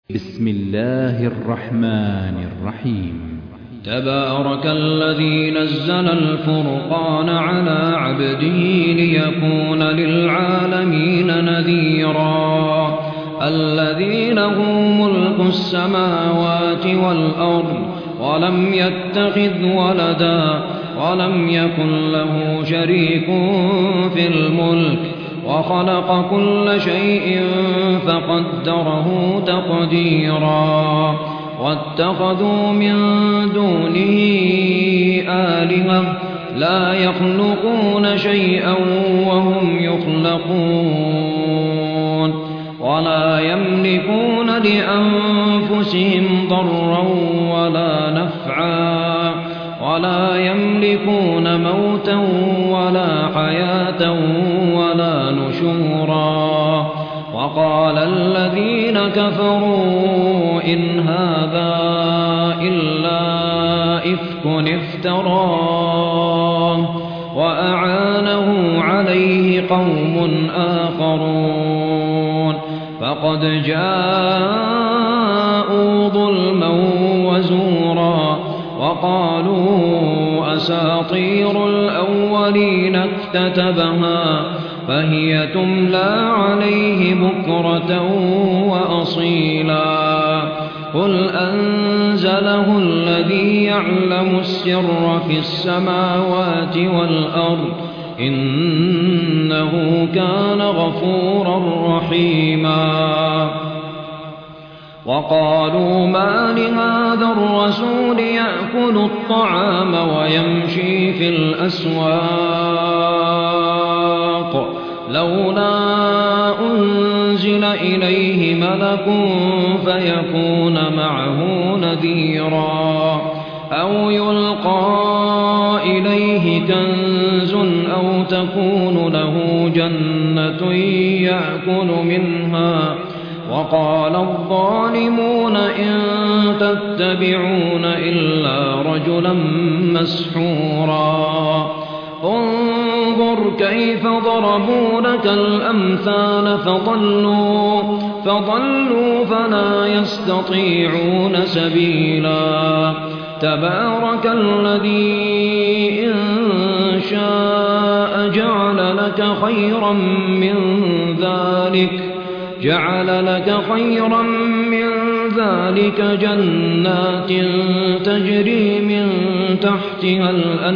بسم الله الرحمن الرحيم. تبارك الذي نزل الفرقان على عبده ليكون للعالمين نذيرا. الذي له ملك السماوات والأرض ولم يتخذ ولدا ولم يكن له شريك في الملك وخلق كل شيء فقدره تقديرا. واتخذوا من دونه آلهة لا يخلقون شيئا وهم يخلقون ولا يملكون لأنفسهم ضرا ولا نفعا ولا يملكون موتا ولا حياة ولا نشورا. وقال الذين كفروا إن هذا إلا إفك افتراه وأعانه عليه قوم آخرون فقد جاءوا ظلما وزورا. وقالوا أساطير الأولين اكتتبها فهي تملى عليه بكرة وأصيلا. قل أنزله الذي يعلم السر في السماوات والأرض إنه كان غفورا رحيما. وقالوا ما لهذا الرسول يأكل الطعام ويمشي في الأسواق لولا أنزل إليه ملك فيكون معه نذيرا أو يلقى إليه كنز أو تكون له جنة يأكل منها. وقال الظالمون إن تتبعون إلا رجلا مسحورا. انظر كيف ضربوا لك الأمثال فضلوا فلا يستطيعون سبيلا. تبارك الذي إن شاء جعل لك خيرا من ذلك جنات تجري من تحتها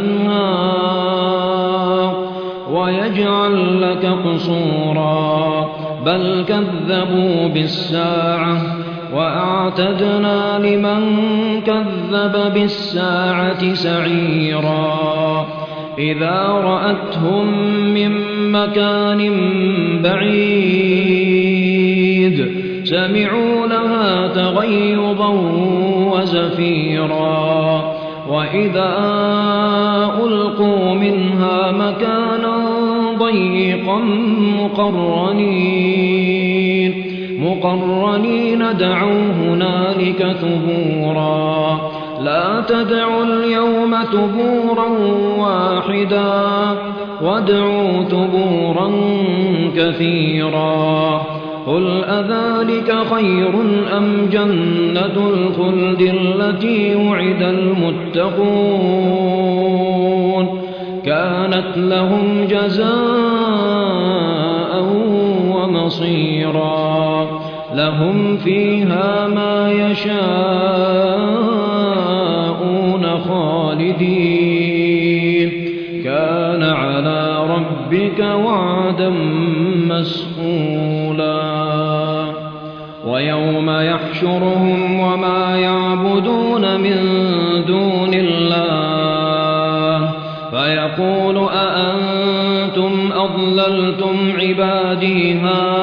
الأنهار ويجعل لك قصورا بل كذبوا بالساعة وأعتدنا لمن كذب بالساعة سعيرا. إذا رأتهم من مكان بعيد سمعوا لها تغيظا وزفيرا. وإذا ألقوا منها مكانا ضيقا مقرنين دعوا هنالك ثبورا. لا تدعوا اليوم ثبورا واحدا وادعوا ثبورا كثيرا. قل أذلك خير أم جنة الخلد التي وعد المتقون كانت لهم جزاء ومصيرا. لهم فيها ما يشاءون خالدين كان على ربك وعدا مسئولا. ويوم يحشرهم وما يعبدون من دون الله فيقول أأنتم أضللتم عبادي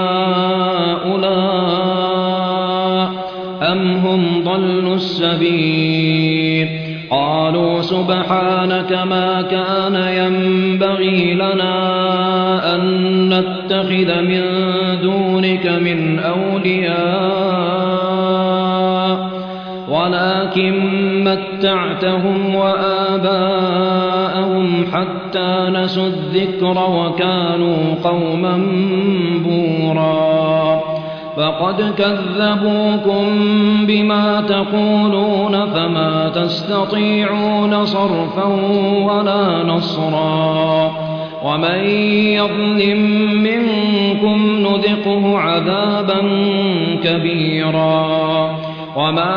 هؤلاء أم هم ضلوا السبيل. قالوا سبحانك ما كان ينبغي لنا أن نتخذ من دونك من أولياء ولكن متعتهم وآباءهم حتى نسوا الذكر وكانوا قوما بورا. فقد كذبوكم بما تقولون فما تستطيعون صرفا ولا نصرا ومن يظلم منكم نذقه عذابا كبيرا وما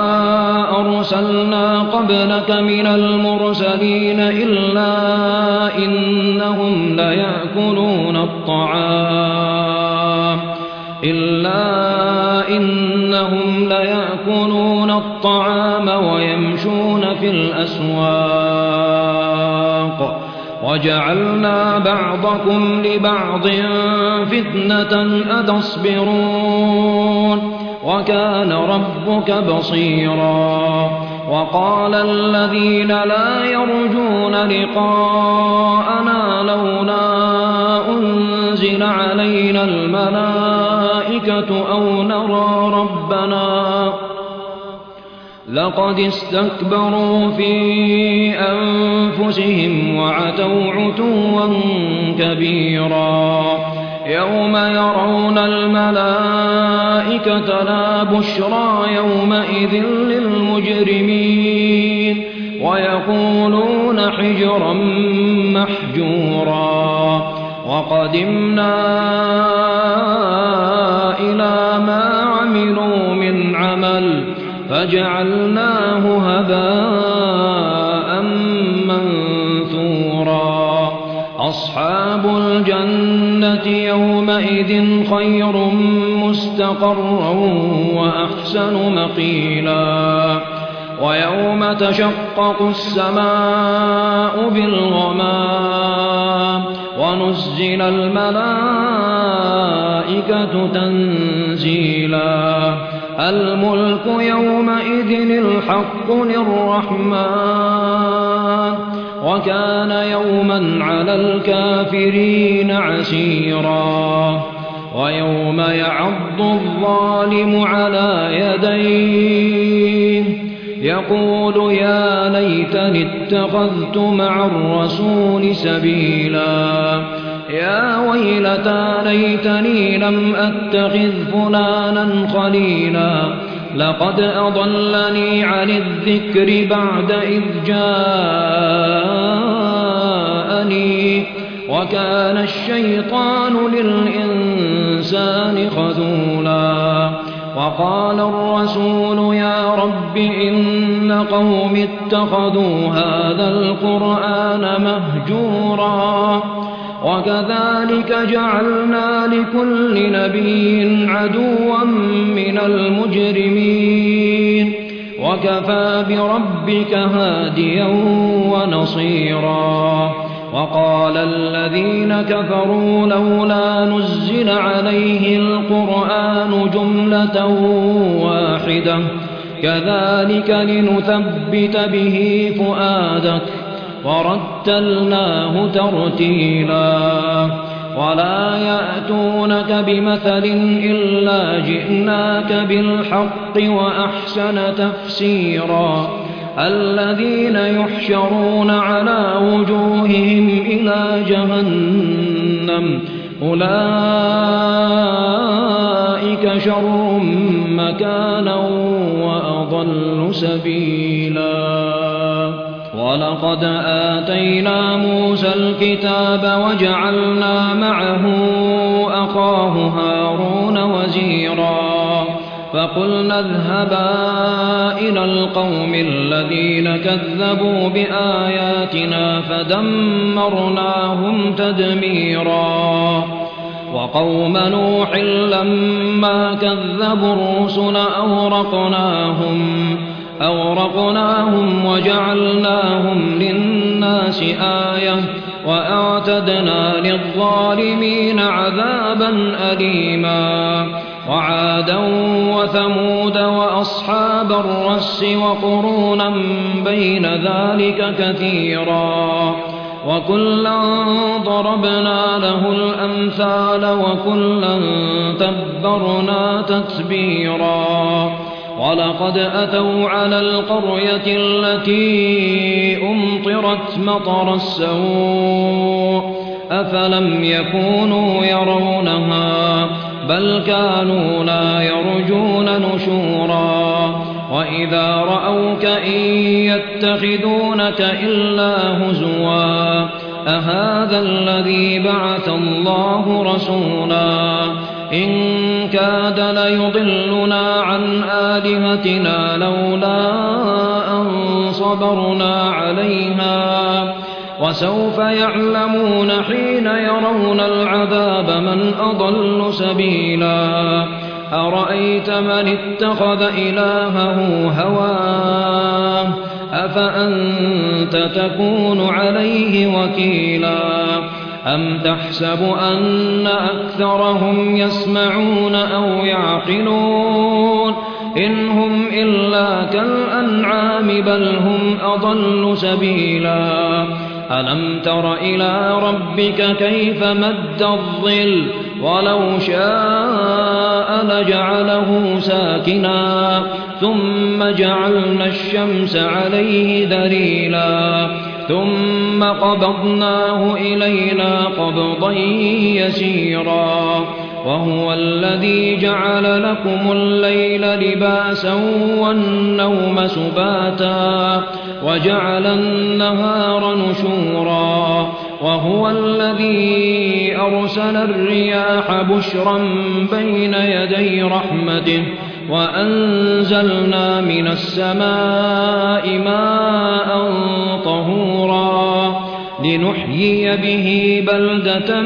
أرسلنا قبلك من المرسلين إلا إنهم ليأكلون الطعام ويمشون في الأسواق وجعلنا بعضكم لبعض فتنة أتصبرون وكان ربك بصيرا وقال الذين لا يرجون لقاءنا لولا أنزل علينا الملائكة أو نرى ربنا لقد استكبروا في أنفسهم وعتوا عتوا كبيرا يوم يرون الملائكة لا بشرى يومئذ للمجرمين ويقولون حجرا محجورا وقدمنا إلى ما عملوا من عمل فجعلناه هباء منثورا أصحاب الجنة يومئذ خير مستقرا وأحسن مقيلا ويوم تشقق السماء بالغمام ونزل الملائكة تنزيلا الملك يومئذ الحق للرحمن وكان يوما على الكافرين عسيرا ويوم يعض الظالم على يديه يقول يا ليتني اتخذت مع الرسول سبيلا يا ويلتى ليتني لم أتخذ فلانا خليلا لقد أضلني عن الذكر بعد إذ جاءني وكان الشيطان للإنسان خذولا وقال الرسول يا رب إن قوم اتخذوا هذا القرآن مهجورا وكذلك جعلنا لكل نبي عدوا من المجرمين وكفى بربك هاديا ونصيرا وقال الذين كفروا لولا نزل عليه القرآن جملة واحدة كذلك لنثبت به فؤادك ورتلناه ترتيلا ولا يأتونك بمثل إلا جئناك بالحق وأحسن تفسيرا الذين يحشرون على وجوههم إلى جهنم أولئك شر مكانا وأضل سبيلا ولقد آتينا موسى الكتاب وجعلنا معه أخاه هارون وزيرا فقلنا اذهبا إلى القوم الذين كذبوا بآياتنا فدمرناهم تدميرا وقوم نوح لما كذبوا الرسل أورقناهم وجعلناهم للناس آية وأعتدنا للظالمين عذابا أليما وعادا وثمود وأصحاب الرس وقرونا بين ذلك كثيرا وكلا ضربنا له الأمثال وكلا تبرنا تتبيرا ولقد أتوا على القرية التي أمطرت مطر السوء أفلم يكونوا يرونها بل كانوا لا يرجون نشورا وإذا رأوك إن يتخذونك إلا هزوا أهذا الذي بعث الله رسولا إن كاد ليضلنا عن آلهتنا لولا أن صبرنا عليها وسوف يعلمون حين يرون العذاب من أضل سبيلا أرأيت من اتخذ إلهه هواه أفأنت تكون عليه وكيلا أم تحسب أن أكثرهم يسمعون أو يعقلون إن هم إلا كالأنعام بل هم أضل سبيلا ألم تر إلى ربك كيف مد الظل ولو شاء لجعله ساكنا ثم جعلنا الشمس عليه دليلا ثم قبضناه إلينا قبضا يسيرا وهو الذي جعل لكم الليل لباسا والنوم سباتا وجعل النهار نشورا وهو الذي أرسل الرياح بشرا بين يدي رحمته وأنزلنا من السماء ماء طهورا لنحيي به بلدة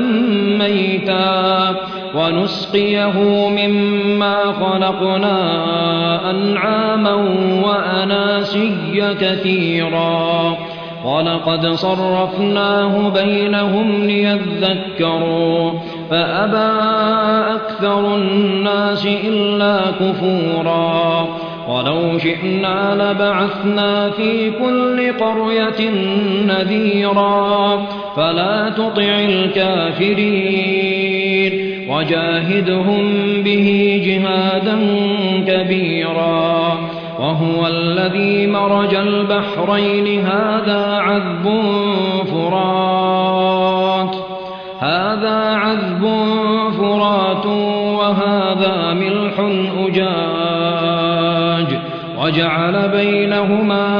ميتا ونسقيه مما خلقنا أنعاما وأناسيا كثيرا ولقد صرفناه بينهم ليذكروا فأبى أكثر الناس إلا كفورا ولو شئنا لبعثنا في كل قرية نذيرا فلا تطع الكافرين وجاهدهم به جهادا كبيرا وهو الذي مرج البحرين هذا عذب فرات وهذا ملح أجاج وجعل بينهما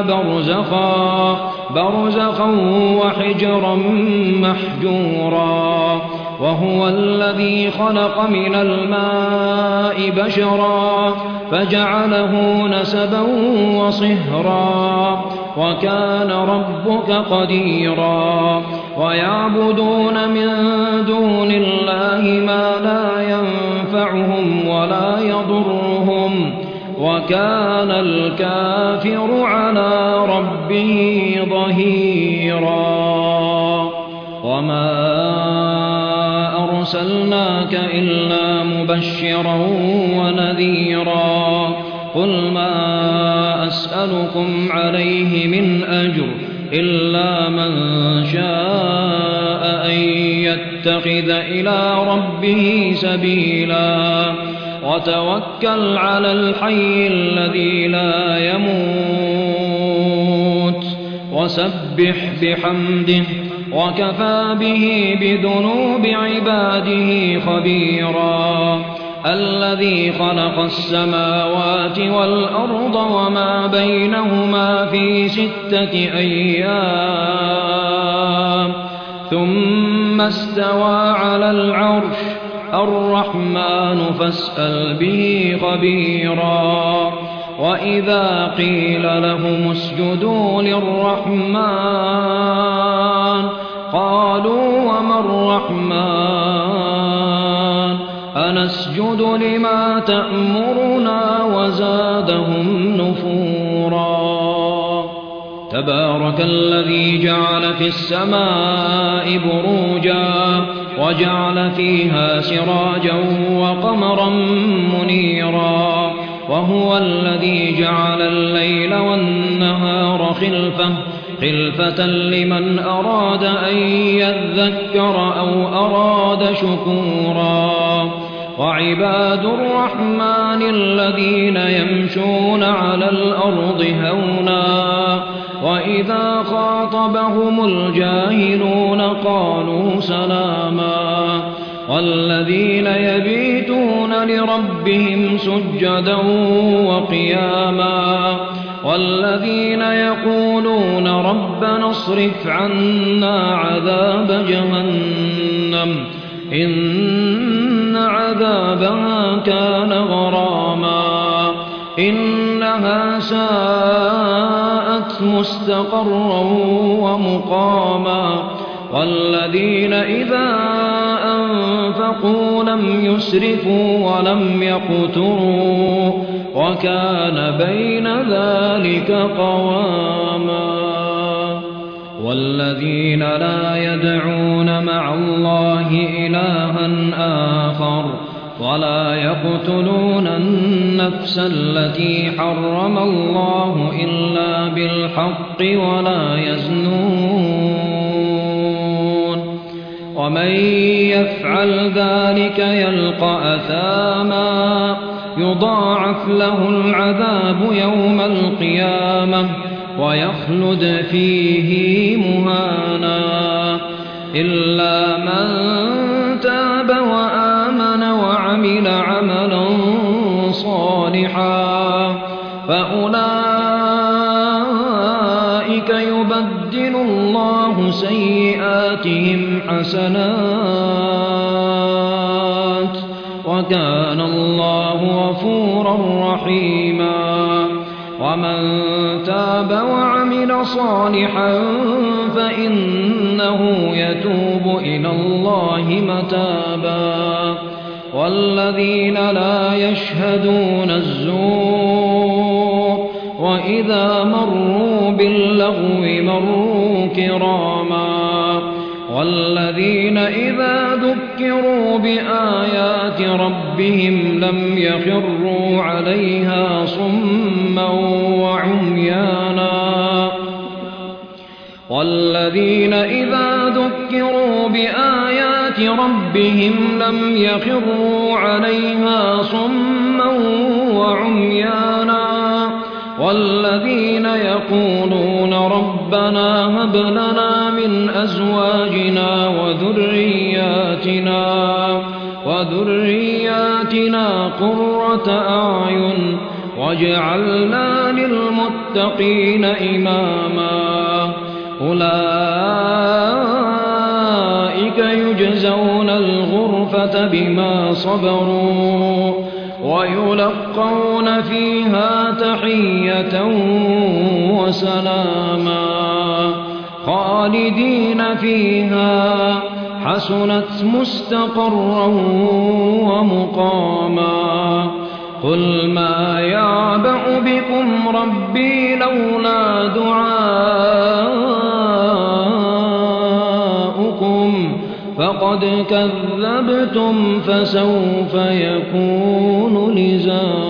برزخا وحجرا محجورا وهو الذي خلق من الماء بشرا فجعله نسبا وصهرا وكان ربك قديرا ويعبدون من دون الله ما لا ينفعهم ولا يضرهم وكان الكافر على ربه ظهيرا وما أرسلناك إلا مبشرا ونذيرا قل ما أسألكم عليه من أجر إلا من شاء أن يتخذ إلى ربه سبيلا وتوكل على الحي الذي لا يموت وسبح بحمده وكفى به بذنوب عباده خبيرا الذي خلق السماوات والأرض وما بينهما في 6 أيام ثم استوى على العرش الرحمن فاسأل به خبيرا وإذا قيل لهم اسجدوا للرحمن قالوا وما الرحمن أنسجد لما تأمرنا وزادهم نفورا تبارك الذي جعل في السماء بروجا وجعل فيها سراجا وقمرا منيرا وهو الذي جعل الليل والنهار خلفة لمن أراد أن يذكر أو أراد شكورا وعباد الرحمن الذين يمشون على الأرض هونا وإذا خاطبهم الجاهلون قالوا سلاما والذين يبيتون لربهم سجدا وقياما والذين يقولون ربنا اصرف عنا عذاب جهنم إن عذابها كان غراما إنها ساءت مستقرا ومقاما والذين إذا أنفقوا لم يسرفوا ولم يقتروا وكان بين ذلك قواما والذين لا يدعون مع الله إلها آخر ولا يقتلون النفس التي حرم الله إلا بالحق ولا يزنون ومن يفعل ذلك يلقى أثاما يضاعف له العذاب يوم القيامة ويخلد فيه مهانا إلا من تاب وآمن وعمل عملا صالحا فأولئك يبدل الله سيئاتهم حسنات وكان الله غفورا رحيما ومن تاب وعمل صالحا فإنه يتوب إلى الله متابا والذين لا يشهدون الزور وإذا مروا باللغو مروا كراما والذين إذا ذكروا بآيات ربهم لم يخروا عليها صما وعميانا والذين إذا ذكروا بآيات ربهم لم يخروا عليها صما وعميانا والذين يقولون ربنا هب لنا من أزواجنا وذرياتنا قرة أعين واجعلنا للمتقين إماما أولئك يجزون الغرفة بما صبروا ويلقون فيها تحية وسلاما خالدين فيها حسنت مستقرا ومقاما قل ما يعبأ بكم ربي لولا دعاؤكم فقد كذبتم فسوف يكون لزاما